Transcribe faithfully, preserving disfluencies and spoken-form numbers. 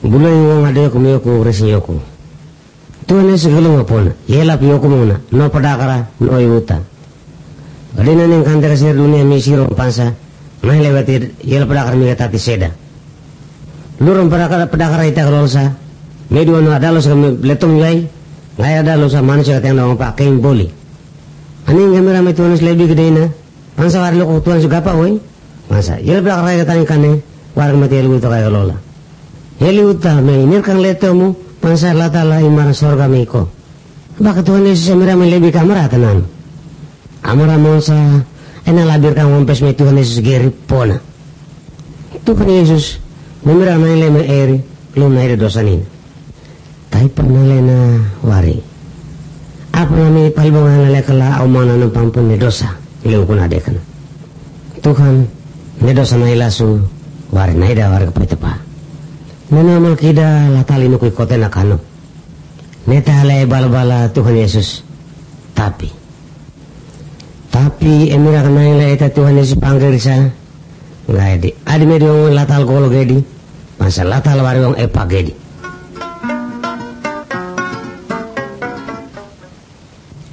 Bulay wong ade ko miyo ko resiyo ko. Tuhan Yesus gelung apona. Yela piyo ko muna. No padakara no yuta. Adina ning kante kasir dunia misiro pansa. May lewatir yela padakara mi tati seda. Lurong padakara padakara ita kalolsa. Medio no adalos kami letong yai. Ngaya adalos sa manusia katang na pa kain boli. Aning kamera may Tuhan Yesus lebih gede na. Pansa warlo ko Tuhan Yesus gapa oy. Masa yela padakara katang kane warang mati elu to kay lola. Heli uta may nirkang leto mo pansa latala imara sorga miko. Bakit Tuhan Yesus amira may lebih kamera tanan. Amara mo sa enalabir kang wampes may Tuhan Yesus geri pona. Tuhan Yesus mamira may lema eri lum na ere dosanin. Tay panalay na wari. Apa na may palbongan na lekala aumana ng pampun ni dosa. Ilaw ko na dekan. Tuhan ni dosa na ilasu wari na ida wari kapay pa. Nanamal kida latali nukoy kote na kano. Neta halay balabala Tuhan Yesus. Tapi. Tapi emira kanay la ita Tuhan Yesus panggil sa. Ngayadi. Adi medyo latal golo gedi. Pansa latal wari wong epa gedi.